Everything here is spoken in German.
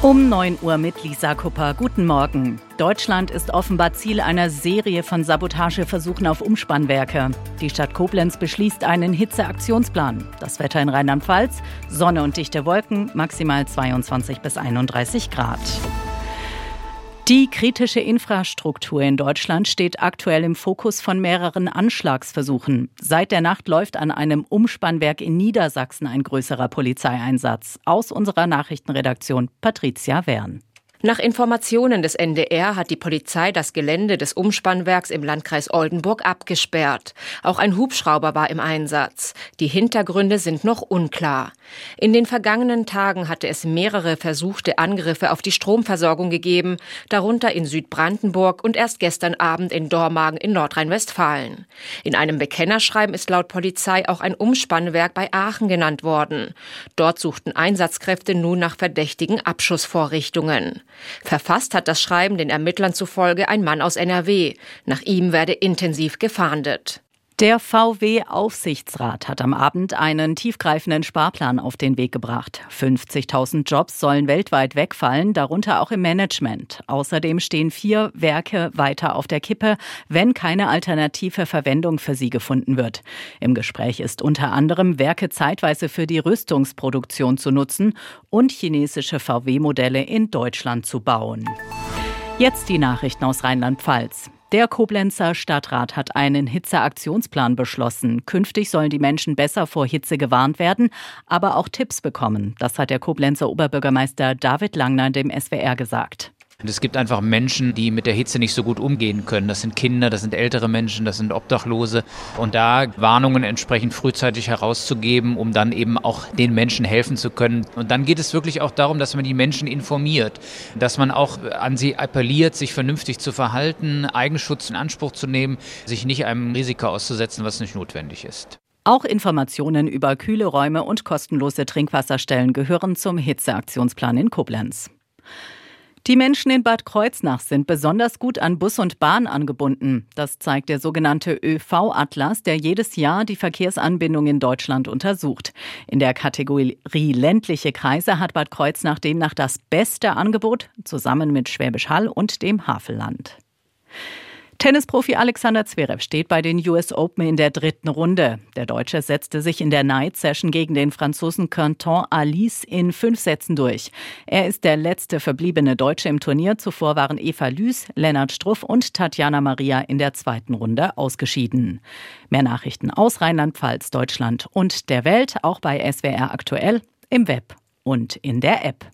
Um 9 Uhr mit Lisa Kupper. Guten Morgen. Deutschland ist offenbar Ziel einer Serie von Sabotageversuchen auf Umspannwerke. Die Stadt Koblenz beschließt einen Hitzeaktionsplan. Das Wetter in Rheinland-Pfalz: Sonne und dichte Wolken, maximal 22 bis 31 Grad. Die kritische Infrastruktur in Deutschland steht aktuell im Fokus von mehreren Anschlagsversuchen. Seit der Nacht läuft an einem Umspannwerk in Niedersachsen ein größerer Polizeieinsatz. Aus unserer Nachrichtenredaktion Patricia Wern. Nach Informationen des NDR hat die Polizei das Gelände des Umspannwerks im Landkreis Oldenburg abgesperrt. Auch ein Hubschrauber war im Einsatz. Die Hintergründe sind noch unklar. In den vergangenen Tagen hatte es mehrere versuchte Angriffe auf die Stromversorgung gegeben, darunter in Südbrandenburg und erst gestern Abend in Dormagen in Nordrhein-Westfalen. In einem Bekennerschreiben ist laut Polizei auch ein Umspannwerk bei Aachen genannt worden. Dort suchten Einsatzkräfte nun nach verdächtigen Abschussvorrichtungen. Verfasst hat das Schreiben den Ermittlern zufolge ein Mann aus NRW. Nach ihm werde intensiv gefahndet. Der VW-Aufsichtsrat hat am Abend einen tiefgreifenden Sparplan auf den Weg gebracht. 50.000 Jobs sollen weltweit wegfallen, darunter auch im Management. Außerdem stehen 4 Werke weiter auf der Kippe, wenn keine alternative Verwendung für sie gefunden wird. Im Gespräch ist unter anderem, Werke zeitweise für die Rüstungsproduktion zu nutzen und chinesische VW-Modelle in Deutschland zu bauen. Jetzt die Nachrichten aus Rheinland-Pfalz. Der Koblenzer Stadtrat hat einen Hitzeaktionsplan beschlossen. Künftig sollen die Menschen besser vor Hitze gewarnt werden, aber auch Tipps bekommen. Das hat der Koblenzer Oberbürgermeister David Langner dem SWR gesagt. Es gibt einfach Menschen, die mit der Hitze nicht so gut umgehen können. Das sind Kinder, das sind ältere Menschen, das sind Obdachlose. Und da Warnungen entsprechend frühzeitig herauszugeben, um dann eben auch den Menschen helfen zu können. Und dann geht es wirklich auch darum, dass man die Menschen informiert, dass man auch an sie appelliert, sich vernünftig zu verhalten, Eigenschutz in Anspruch zu nehmen, sich nicht einem Risiko auszusetzen, was nicht notwendig ist. Auch Informationen über kühle Räume und kostenlose Trinkwasserstellen gehören zum Hitzeaktionsplan in Koblenz. Die Menschen in Bad Kreuznach sind besonders gut an Bus und Bahn angebunden. Das zeigt der sogenannte ÖV-Atlas, der jedes Jahr die Verkehrsanbindung in Deutschland untersucht. In der Kategorie ländliche Kreise hat Bad Kreuznach demnach das beste Angebot, zusammen mit Schwäbisch Hall und dem Havelland. Tennisprofi Alexander Zverev steht bei den US Open in der 3. Runde. Der Deutsche setzte sich in der Night Session gegen den Franzosen Quentin Halys in 5 Sätzen durch. Er ist der letzte verbliebene Deutsche im Turnier. Zuvor waren Eva Lüß, Lennart Struff und Tatjana Maria in der 2. Runde ausgeschieden. Mehr Nachrichten aus Rheinland-Pfalz, Deutschland und der Welt, auch bei SWR aktuell, im Web und in der App.